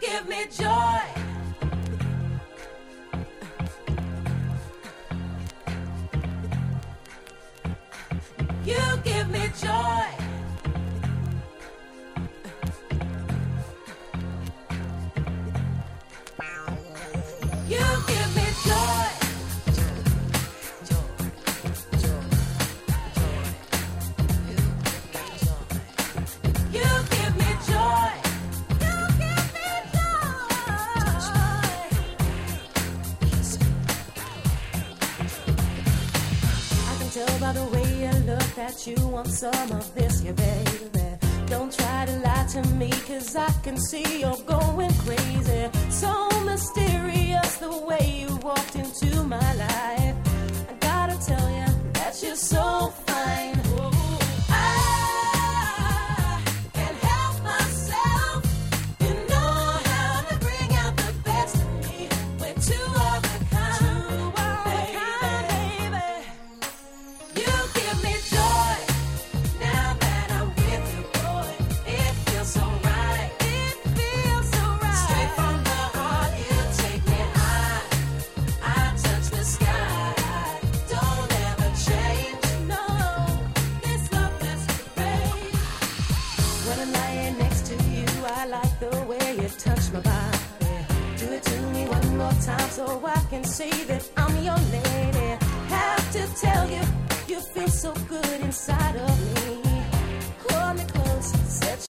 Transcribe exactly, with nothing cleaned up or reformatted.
give me joy. You give me joy. You give me joy. You give me joy. You give me joy. I can tell by the way you look that you want some of this, yeah, baby. Don't try to lie to me, cause I can see you're going crazy. So mysterious the way you walked into my life. I gotta tell you that you're so fine. So I can say that I'm your lady. Have to tell you, you feel so good inside of me.